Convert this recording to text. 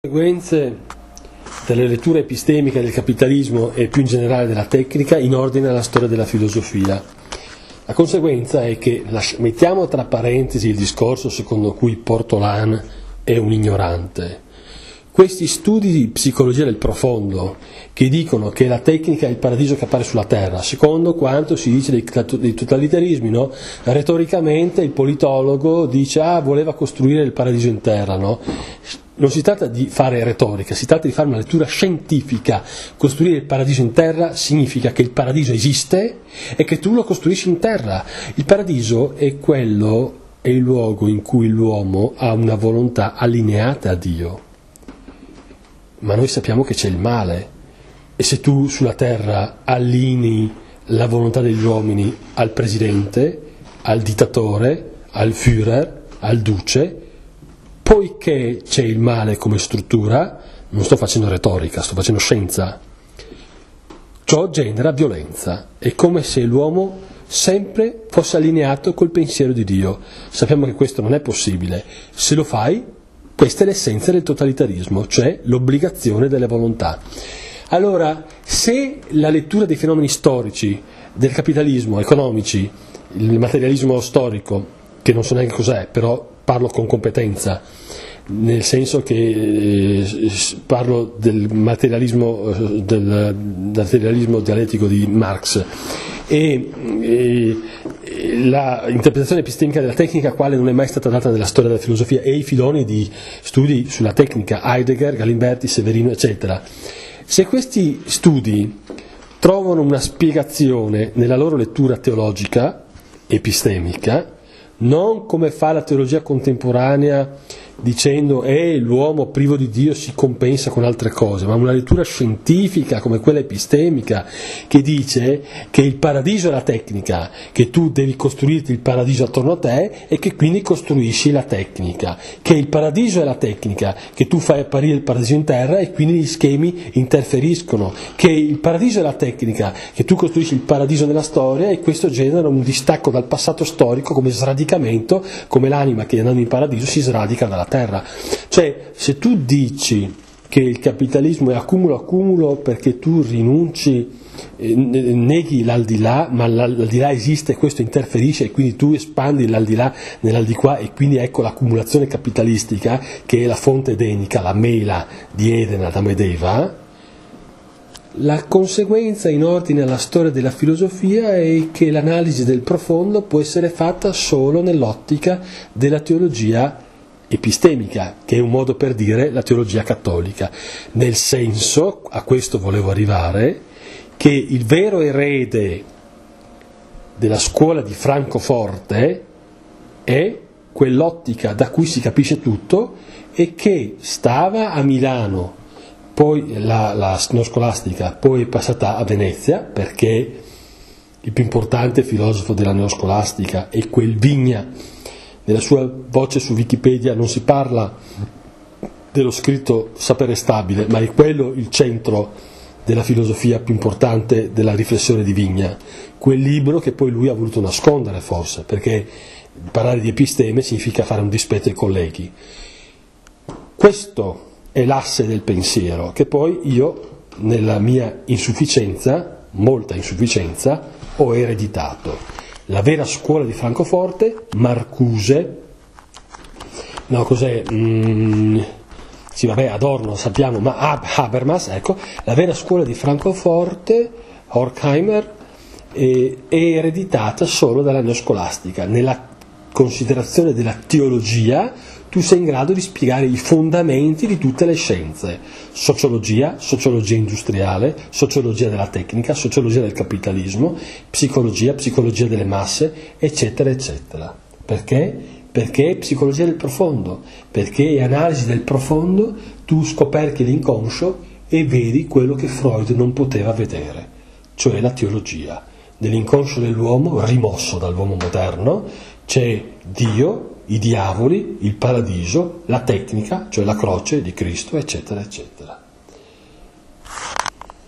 Conseguenze delle letture epistemiche del capitalismo e più in generale della tecnica in ordine alla storia della filosofia. La conseguenza è che, mettiamo tra parentesi il discorso secondo cui Portolan è un ignorante, questi studi di psicologia del profondo che dicono che la tecnica è il paradiso che appare sulla terra, secondo quanto si dice dei totalitarismi, no? Retoricamente il politologo dice voleva costruire il paradiso in terra, no? Non si tratta di fare retorica, si tratta di fare una lettura scientifica. Costruire il paradiso in terra significa che il paradiso esiste e che tu lo costruisci in terra. Il paradiso è il luogo in cui l'uomo ha una volontà allineata a Dio. Ma noi sappiamo che c'è il male, e se tu sulla terra allinei la volontà degli uomini al presidente, al dittatore, al Führer, al duce, poiché c'è il male come struttura, non sto facendo retorica, sto facendo scienza, ciò genera violenza, è come se l'uomo sempre fosse allineato col pensiero di Dio. Sappiamo che questo non è possibile. Se lo fai, questa è l'essenza del totalitarismo, cioè l'obbligazione delle volontà. Allora, se la lettura dei fenomeni storici del capitalismo, economici, il materialismo storico, che non so neanche cos'è, però parlo con competenza, nel senso che parlo del materialismo dialettico di Marx, e l'interpretazione epistemica della tecnica, quale non è mai stata data nella storia della filosofia, e i filoni di studi sulla tecnica, Heidegger, Galimberti, Severino, eccetera. Se questi studi trovano una spiegazione nella loro lettura teologica, epistemica, non come fa la teologia contemporanea dicendo l'uomo privo di Dio si compensa con altre cose, ma una lettura scientifica come quella epistemica che dice che il paradiso è la tecnica, che tu devi costruirti il paradiso attorno a te e che quindi costruisci la tecnica, che il paradiso è la tecnica, che tu fai apparire il paradiso in terra e quindi gli schemi interferiscono, che il paradiso è la tecnica, che tu costruisci il paradiso nella storia e questo genera un distacco dal passato storico come sradicamento, come l'anima che andando in paradiso si sradica dalla terra. Cioè, se tu dici che il capitalismo è accumulo perché tu rinunci, neghi l'aldilà, ma l'aldilà esiste e questo interferisce e quindi tu espandi l'aldilà nell'aldilà e quindi ecco l'accumulazione capitalistica che è la fonte edenica, la mela di Eden, Adamo ed Eva. La conseguenza in ordine alla storia della filosofia è che l'analisi del profondo può essere fatta solo nell'ottica della teologia epistemica, che è un modo per dire la teologia cattolica, nel senso, a questo volevo arrivare, che il vero erede della scuola di Francoforte è quell'ottica da cui si capisce tutto e che stava a Milano, poi la neoscolastica, poi è passata a Venezia, perché il più importante filosofo della neoscolastica è quel Vigna. Nella sua voce su Wikipedia non si parla dello scritto sapere stabile, ma è quello il centro della filosofia più importante della riflessione di Vigna, quel libro che poi lui ha voluto nascondere forse, perché parlare di episteme significa fare un dispetto ai colleghi. Questo è l'asse del pensiero che poi io, nella mia insufficienza, molta insufficienza, ho ereditato. La vera scuola di Francoforte, Marcuse, no cos'è? Sì vabbè, Adorno sappiamo, ma Habermas, ecco, la vera scuola di Francoforte, Horkheimer, è ereditata solo dalla neoscolastica. Nella considerazione della teologia tu sei in grado di spiegare i fondamenti di tutte le scienze, sociologia industriale, sociologia della tecnica, sociologia del capitalismo, psicologia delle masse, eccetera, eccetera. Perché? Perché è psicologia del profondo, perché è analisi del profondo, tu scoperchi l'inconscio e vedi quello che Freud non poteva vedere, cioè la teologia. Nell'inconscio dell'uomo, rimosso dall'uomo moderno, c'è Dio, i diavoli, il paradiso, la tecnica, cioè la croce di Cristo, eccetera, eccetera.